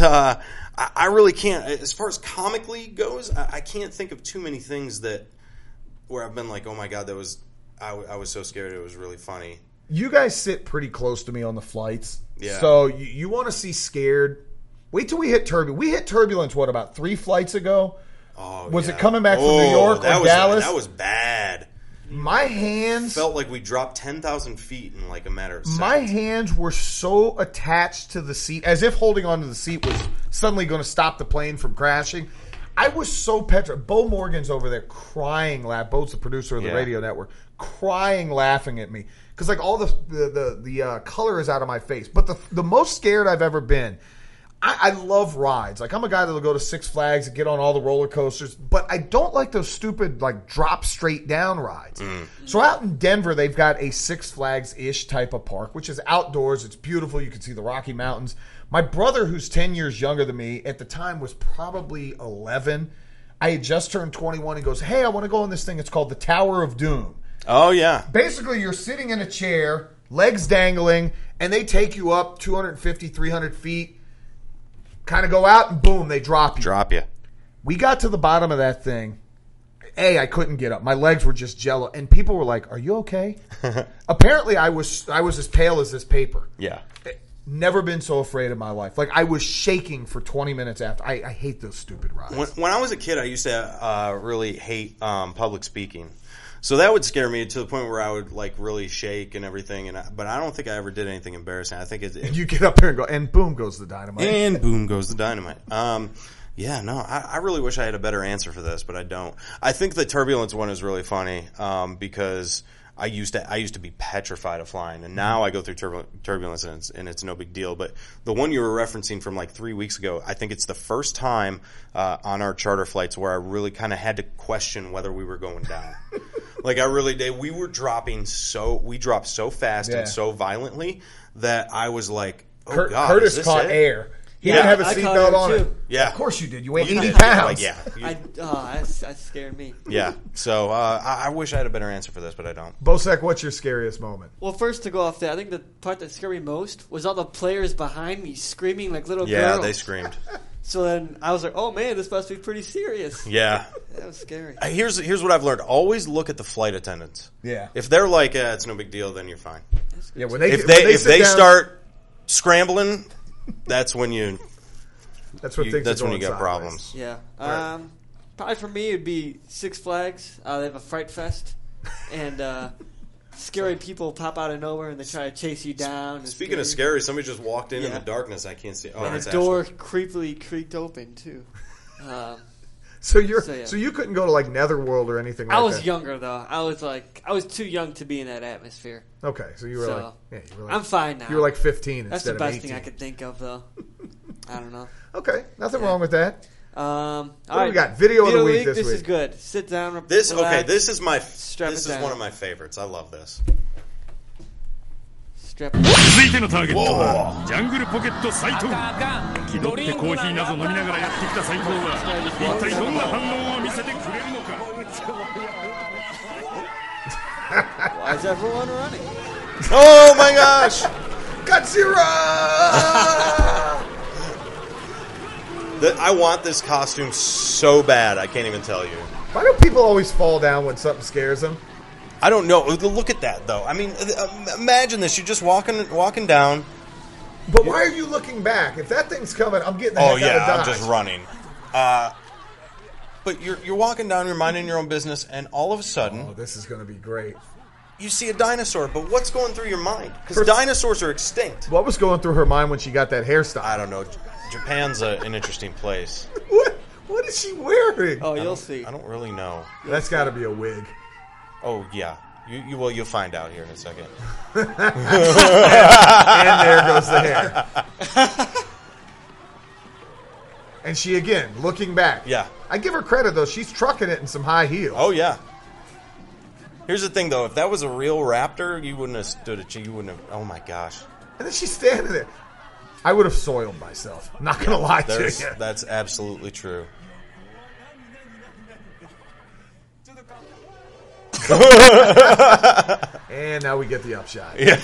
[SPEAKER 2] I really can't. As far as comically goes, I can't think of too many things where I've been like, oh my god, I was so scared it was really funny.
[SPEAKER 1] You guys sit pretty close to me on the flights.
[SPEAKER 2] Yeah.
[SPEAKER 1] So you want to see scared. Wait till we hit turbulence. We hit turbulence, what, about 3 flights ago?
[SPEAKER 2] Oh,
[SPEAKER 1] was it coming back from New York or Dallas?
[SPEAKER 2] That was bad.
[SPEAKER 1] My hands
[SPEAKER 2] felt like we dropped 10,000 feet in like a matter of seconds.
[SPEAKER 1] My hands were so attached to the seat, as if holding onto the seat was suddenly going to stop the plane from crashing. I was so petrified. Bo Morgan's over there crying, Bo's the producer of the radio network, crying, laughing at me. Because like all the color is out of my face. But the most scared I've ever been, I love rides. Like I'm a guy that'll go to Six Flags and get on all the roller coasters. But I don't like those stupid like drop straight down rides. So out in Denver, they've got a Six Flags-ish type of park, which is outdoors. It's beautiful. You can see the Rocky Mountains. My brother, who's 10 years younger than me, at the time was probably 11. I had just turned 21. He goes, hey, I want to go on this thing. It's called the Tower of Doom.
[SPEAKER 2] Oh, yeah.
[SPEAKER 1] Basically, you're sitting in a chair, legs dangling, and they take you up 250, 300 feet, kind of go out, and boom, they drop you. We got to the bottom of that thing. I couldn't get up. My legs were just jello. And people were like, are you okay? Apparently, I was as pale as this paper.
[SPEAKER 2] Yeah.
[SPEAKER 1] Never been so afraid in my life. Like, I was shaking for 20 minutes after. I hate those stupid rides.
[SPEAKER 2] When I was a kid, I used to really hate public speaking. So that would scare me to the point where I would like really shake and everything. But I don't think I ever did anything embarrassing. I think
[SPEAKER 1] you get up there and go, and boom goes the dynamite.
[SPEAKER 2] And boom goes the dynamite. Yeah, no, I really wish I had a better answer for this, but I don't. I think the turbulence one is really funny because I used to be petrified of flying, and now I go through turbulence, and it's no big deal. But the one you were referencing from like 3 weeks ago, I think it's the first time on our charter flights where I really kind of had to question whether we were going down. Like I really did. We dropped so fast and so violently that I was like, "Oh God!"
[SPEAKER 1] Curtis caught air. He didn't have a seatbelt on it.
[SPEAKER 2] Yeah,
[SPEAKER 1] of course you did. You weigh 80
[SPEAKER 2] did.
[SPEAKER 1] pounds.
[SPEAKER 2] Like,
[SPEAKER 3] that scared me.
[SPEAKER 2] Yeah. So I wish I had a better answer for this, but I don't.
[SPEAKER 1] Bosek, what's your scariest moment?
[SPEAKER 3] Well, first to go off there, I think the part that scared me most was all the players behind me screaming like little girls.
[SPEAKER 2] Yeah, they screamed.
[SPEAKER 3] So then I was like, oh, man, this must be pretty serious.
[SPEAKER 2] Yeah.
[SPEAKER 3] That was scary.
[SPEAKER 2] Here's what I've learned. Always look at the flight attendants.
[SPEAKER 1] Yeah.
[SPEAKER 2] If they're like, it's no big deal, then you're fine.
[SPEAKER 1] Yeah,
[SPEAKER 2] If they start scrambling, that's when you
[SPEAKER 1] that's when things
[SPEAKER 2] that's
[SPEAKER 1] are
[SPEAKER 2] when
[SPEAKER 1] going
[SPEAKER 2] you got
[SPEAKER 1] sideways.
[SPEAKER 2] problems.
[SPEAKER 3] Yeah.
[SPEAKER 1] Right.
[SPEAKER 3] Probably for me, it'd be Six Flags. They have a Fright Fest. And scary people pop out of nowhere and they try to chase you down. and
[SPEAKER 2] Speaking of
[SPEAKER 3] scare
[SPEAKER 2] scary, somebody just walked in
[SPEAKER 3] Yeah.
[SPEAKER 2] the darkness. I can't see. Oh,
[SPEAKER 3] you. And
[SPEAKER 2] it's
[SPEAKER 3] the door
[SPEAKER 2] Ashley.
[SPEAKER 3] creepily creaked open, too.
[SPEAKER 1] So you're
[SPEAKER 3] So, yeah.
[SPEAKER 1] so you couldn't go to like Netherworld or anything like
[SPEAKER 3] I
[SPEAKER 1] that.
[SPEAKER 3] was younger, though. I was too young to be in that atmosphere.
[SPEAKER 1] Okay, so you were
[SPEAKER 3] So,
[SPEAKER 1] like, you were like,
[SPEAKER 3] I'm fine now.
[SPEAKER 1] you were like 15
[SPEAKER 3] That's the
[SPEAKER 1] instead
[SPEAKER 3] best
[SPEAKER 1] of 18.
[SPEAKER 3] thing I could think of, though. I don't know.
[SPEAKER 1] Okay, nothing wrong with that.
[SPEAKER 3] All
[SPEAKER 1] What do we got? Video of the week this
[SPEAKER 3] This
[SPEAKER 1] week.
[SPEAKER 3] is good. Sit down.
[SPEAKER 2] This
[SPEAKER 3] relax,
[SPEAKER 2] This is my
[SPEAKER 3] Strap
[SPEAKER 2] this
[SPEAKER 3] it
[SPEAKER 2] is
[SPEAKER 3] down.
[SPEAKER 2] one of my favorites. I love this.
[SPEAKER 3] Strap
[SPEAKER 6] 続いてのターゲットはジャングルポケット斉藤気取ってコーヒーなど飲みながらやってきた斉藤は一体どんな反応を見せてくれるのか
[SPEAKER 3] Why is everyone running?
[SPEAKER 2] Oh my gosh!
[SPEAKER 1] Godzilla!
[SPEAKER 2] I want this costume so bad. I can't even tell you.
[SPEAKER 1] Why do people always fall down when something scares them?
[SPEAKER 2] I don't know. Look at that, though. I mean, imagine this. You're just walking down.
[SPEAKER 1] But why are you looking back? If that thing's coming, I'm getting the heck
[SPEAKER 2] Oh yeah,
[SPEAKER 1] out
[SPEAKER 2] I'm
[SPEAKER 1] of Dodge.
[SPEAKER 2] just running. But you're walking down, you're minding your own business, and all of a sudden
[SPEAKER 1] Oh, this is going to be great.
[SPEAKER 2] you see a dinosaur. But what's going through your mind? Because
[SPEAKER 1] First-
[SPEAKER 2] dinosaurs are extinct.
[SPEAKER 1] What was going through her mind when she got that hairstyle?
[SPEAKER 2] I don't know. Japan's an interesting place.
[SPEAKER 1] What is she wearing?
[SPEAKER 3] Oh, you'll see.
[SPEAKER 2] I don't really know.
[SPEAKER 1] That's got to be a wig.
[SPEAKER 2] Oh yeah, you'll find out here in a second.
[SPEAKER 1] And there goes the hair. And she, again, looking back.
[SPEAKER 2] Yeah.
[SPEAKER 1] I give her credit, though. She's trucking it in some high heels.
[SPEAKER 2] Oh yeah. Here's the thing, though. If that was a real raptor, you wouldn't have stood it. You wouldn't have. Oh my gosh.
[SPEAKER 1] And then she's standing there. I would have soiled myself. I'm not going to lie to you.
[SPEAKER 2] That's absolutely true.
[SPEAKER 1] And now we get the upshot.
[SPEAKER 2] Yeah.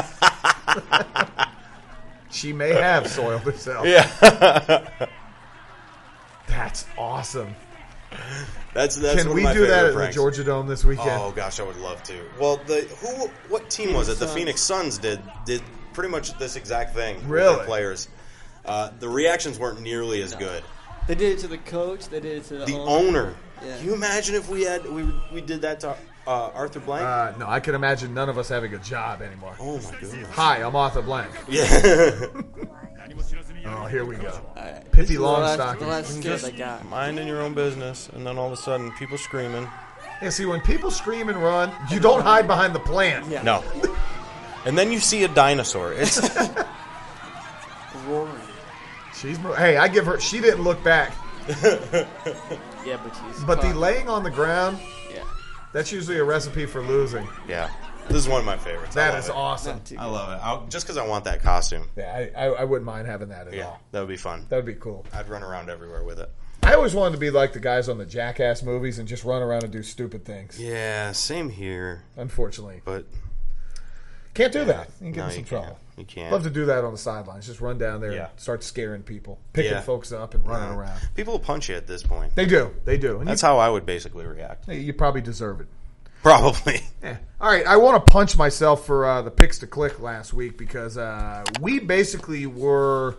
[SPEAKER 1] She may have soiled herself.
[SPEAKER 2] Yeah.
[SPEAKER 1] That's awesome.
[SPEAKER 2] That's
[SPEAKER 1] Can
[SPEAKER 2] one
[SPEAKER 1] we
[SPEAKER 2] of my
[SPEAKER 1] do that
[SPEAKER 2] favorite
[SPEAKER 1] at
[SPEAKER 2] pranks.
[SPEAKER 1] the Georgia Dome this weekend?
[SPEAKER 2] Oh gosh, I would love to. Well, what team was it? The
[SPEAKER 3] Suns.
[SPEAKER 2] Phoenix Suns did pretty much this exact thing with
[SPEAKER 1] Really?
[SPEAKER 2] their players. The reactions weren't nearly as good.
[SPEAKER 3] They did it to the coach. They did it to the
[SPEAKER 2] The
[SPEAKER 3] owner.
[SPEAKER 2] owner.
[SPEAKER 3] Yeah.
[SPEAKER 2] Can you imagine if we did that to Arthur Blank?
[SPEAKER 1] No, I can imagine none of us having a job anymore.
[SPEAKER 2] Oh my goodness.
[SPEAKER 1] Hi, I'm Arthur Blank.
[SPEAKER 2] Yeah.
[SPEAKER 1] Oh, here we go.
[SPEAKER 3] All right.
[SPEAKER 1] Pippi
[SPEAKER 3] This is the last-
[SPEAKER 1] Longstocking.
[SPEAKER 3] The last skill
[SPEAKER 2] Just
[SPEAKER 3] they got.
[SPEAKER 2] minding your own business, and then all of a sudden, people screaming.
[SPEAKER 1] Yeah, see, when people scream and run, you don't hide behind the plant.
[SPEAKER 3] Yeah.
[SPEAKER 2] No. And then you see a dinosaur. It's
[SPEAKER 3] Roaring.
[SPEAKER 1] Hey, I give her. She didn't look back.
[SPEAKER 3] Yeah, but she's.
[SPEAKER 1] But the
[SPEAKER 3] caught.
[SPEAKER 1] laying on the ground,
[SPEAKER 3] Yeah.
[SPEAKER 1] that's usually a recipe for losing.
[SPEAKER 2] yeah. This is one of my favorites. I
[SPEAKER 1] That
[SPEAKER 2] love
[SPEAKER 1] is
[SPEAKER 2] it.
[SPEAKER 1] awesome.
[SPEAKER 3] Not too
[SPEAKER 2] I love it. Just because I want that costume.
[SPEAKER 1] Yeah, I wouldn't mind having that at
[SPEAKER 2] Yeah,
[SPEAKER 1] all.
[SPEAKER 2] that would be fun.
[SPEAKER 1] That would be cool.
[SPEAKER 2] I'd run around everywhere with it.
[SPEAKER 1] I always wanted to be like the guys on the Jackass movies and just run around and do stupid things.
[SPEAKER 2] Yeah, same here.
[SPEAKER 1] Unfortunately.
[SPEAKER 2] But
[SPEAKER 1] Can't do that. You can get
[SPEAKER 2] no,
[SPEAKER 1] in some
[SPEAKER 2] you
[SPEAKER 1] trouble.
[SPEAKER 2] can't. You can't.
[SPEAKER 1] Love to do that on the sidelines. Just run down there
[SPEAKER 2] Yeah.
[SPEAKER 1] and start scaring people. Picking
[SPEAKER 2] Yeah.
[SPEAKER 1] folks up and running around.
[SPEAKER 2] People will punch you at this point.
[SPEAKER 1] They do. They do. And
[SPEAKER 2] That's how I would basically react.
[SPEAKER 1] you probably deserve it.
[SPEAKER 2] Probably.
[SPEAKER 1] Yeah. All right, I want to punch myself for the picks to click last week because we basically were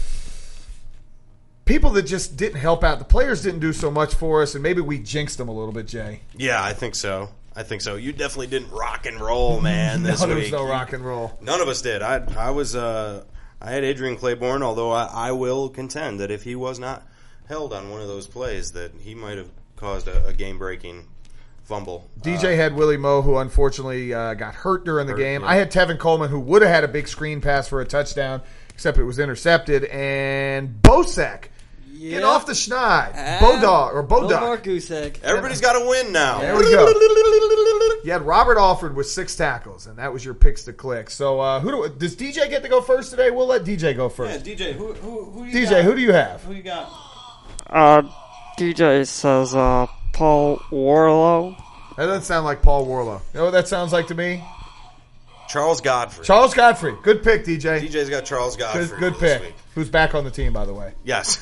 [SPEAKER 1] people that just didn't help out. The players didn't do so much for us, and maybe we jinxed them a little bit, Jay.
[SPEAKER 2] Yeah, I think so. You definitely didn't rock and roll, man. This
[SPEAKER 1] No, there
[SPEAKER 2] week.
[SPEAKER 1] was no rock and roll.
[SPEAKER 2] None of us did. I had Adrian Claiborne, although I will contend that if he was not held on one of those plays, that he might have caused a game-breaking fumble.
[SPEAKER 1] DJ had Willie Moe, who unfortunately got hurt during the game.
[SPEAKER 2] yeah.
[SPEAKER 1] I had Tevin Coleman, who would have had a big screen pass for a touchdown, except it was intercepted. And Bosek, get off the schneid. Bodog, or
[SPEAKER 3] No more
[SPEAKER 1] Boduck.
[SPEAKER 3] goose egg.
[SPEAKER 2] Everybody's got to win now.
[SPEAKER 1] There we go. You had Robert Alford with 6 tackles, and that was your picks to click. So does DJ get to go first today? We'll let DJ go
[SPEAKER 2] Yeah,
[SPEAKER 1] first.
[SPEAKER 2] DJ, who you
[SPEAKER 1] DJ,
[SPEAKER 2] got?
[SPEAKER 1] who do you have?
[SPEAKER 2] Who you got?
[SPEAKER 3] DJ says Paul Warlow.
[SPEAKER 1] That doesn't sound like Paul Warlow. You know what that sounds like to me?
[SPEAKER 2] Charles Godfrey.
[SPEAKER 1] Charles Godfrey. Good pick, DJ.
[SPEAKER 2] DJ's got Charles Godfrey.
[SPEAKER 1] Good
[SPEAKER 2] this
[SPEAKER 1] pick.
[SPEAKER 2] week.
[SPEAKER 1] Who's back on the team, by the way.
[SPEAKER 2] Yes.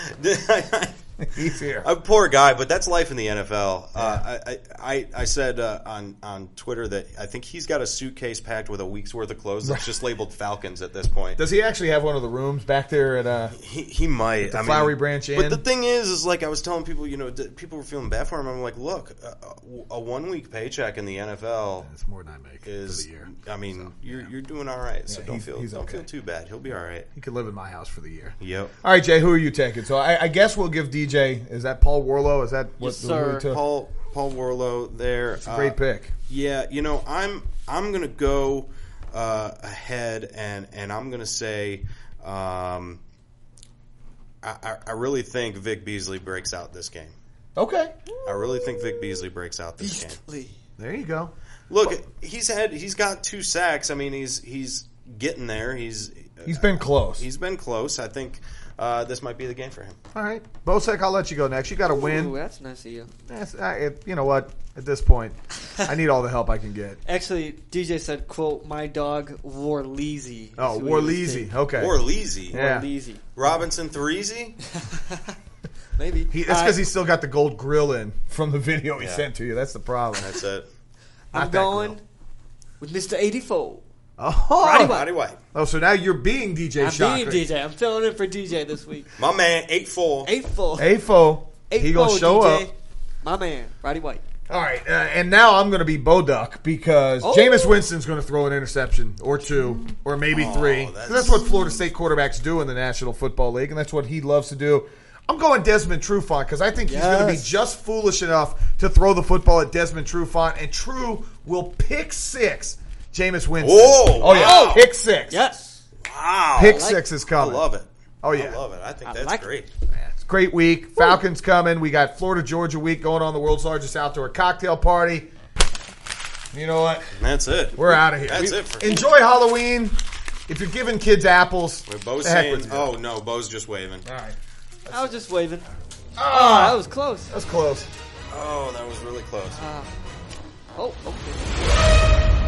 [SPEAKER 1] He's here.
[SPEAKER 2] A poor guy, but that's life in the NFL. I said on Twitter that I think he's got a suitcase packed with a week's worth of clothes that's just labeled Falcons at this point.
[SPEAKER 1] Does he actually have one of the rooms back there at
[SPEAKER 2] He might.
[SPEAKER 1] the Flowery Branch Inn?
[SPEAKER 2] But the thing is like I was telling people, people were feeling bad for him. I'm like, look, a 1 week paycheck in the NFL
[SPEAKER 7] That's more than I make for
[SPEAKER 2] is.
[SPEAKER 7] the year.
[SPEAKER 2] I mean, you're doing all right, so don't
[SPEAKER 1] he's
[SPEAKER 2] feel
[SPEAKER 1] okay.
[SPEAKER 2] too bad. He'll be all right.
[SPEAKER 7] He could live in my house for the year.
[SPEAKER 2] Yep.
[SPEAKER 1] All right, Jay, who are you taking? So I guess we'll give DJ. Is that Paul Warlow? Is that what
[SPEAKER 3] Yes,
[SPEAKER 1] who
[SPEAKER 3] sir.
[SPEAKER 1] we took?
[SPEAKER 2] Paul Warlow there.
[SPEAKER 1] It's a great pick.
[SPEAKER 2] Yeah, I'm gonna go ahead and I'm gonna say I really think Vic Beasley breaks out this game.
[SPEAKER 1] Okay.
[SPEAKER 2] I really think Vic Beasley breaks out this game.
[SPEAKER 3] Beastly.
[SPEAKER 1] There you go.
[SPEAKER 2] Look, he's got 2 sacks. I mean, he's getting there. He's
[SPEAKER 1] been close.
[SPEAKER 2] He's been close. I think this might be the game for him.
[SPEAKER 1] All right. Bosek, I'll let you go next. You got to win.
[SPEAKER 3] Ooh, that's nice of you.
[SPEAKER 1] You know what? At this point, I need all the help I can get.
[SPEAKER 3] Actually, DJ said, quote, my dog Warleasy.
[SPEAKER 1] Oh, Warleasy. Okay.
[SPEAKER 2] Or Leasy.
[SPEAKER 1] Yeah.
[SPEAKER 3] Warleasy.
[SPEAKER 2] Robinson Threezy?
[SPEAKER 3] Maybe.
[SPEAKER 1] That's because he's still got the gold grill in from the video he
[SPEAKER 2] Yeah.
[SPEAKER 1] sent to you. That's the problem.
[SPEAKER 2] That's it.
[SPEAKER 1] Not
[SPEAKER 3] I'm
[SPEAKER 1] that
[SPEAKER 3] going
[SPEAKER 1] grill.
[SPEAKER 3] with Mr. 84.
[SPEAKER 1] Oh,
[SPEAKER 2] Roddy White.
[SPEAKER 1] oh, so now you're being DJ
[SPEAKER 3] I'm
[SPEAKER 1] Shocker.
[SPEAKER 3] being DJ. I'm filling in for DJ this week.
[SPEAKER 2] My man, 8-4.
[SPEAKER 3] 8-4.
[SPEAKER 1] AFO. He gonna show
[SPEAKER 3] DJ.
[SPEAKER 1] up.
[SPEAKER 3] My man, Roddy White.
[SPEAKER 1] All right, and now I'm going to be Boduck because Jameis Winston's going to throw an interception or 2 or maybe 3. That's what Florida State quarterbacks do in the National Football League, and that's what he loves to do. I'm going Desmond Trufant because I think he's going to be just foolish enough to throw the football at Desmond Trufant, and True will pick 6 Jameis Winston.
[SPEAKER 2] Whoa,
[SPEAKER 1] oh, yeah,
[SPEAKER 2] wow.
[SPEAKER 1] pick 6.
[SPEAKER 3] Yes.
[SPEAKER 2] Wow.
[SPEAKER 1] Pick 6 is coming.
[SPEAKER 2] I love it.
[SPEAKER 1] Oh, yeah.
[SPEAKER 2] I love it. I think
[SPEAKER 3] I
[SPEAKER 2] that's
[SPEAKER 3] like it.
[SPEAKER 2] great.
[SPEAKER 1] It's a great week. Falcons coming. We got Florida-Georgia week going on, the world's largest outdoor cocktail party. You know what?
[SPEAKER 2] That's it.
[SPEAKER 1] We're out of here.
[SPEAKER 2] That's it for
[SPEAKER 1] Enjoy Halloween. If you're giving kids apples,
[SPEAKER 2] Bo's
[SPEAKER 1] the heck
[SPEAKER 2] saying,
[SPEAKER 1] with you.
[SPEAKER 2] oh, no, Bo's just waving.
[SPEAKER 1] All right.
[SPEAKER 3] I was just waving.
[SPEAKER 1] Ah,
[SPEAKER 3] That was close.
[SPEAKER 1] that's close.
[SPEAKER 2] Oh, that was really close.
[SPEAKER 3] Oh, okay.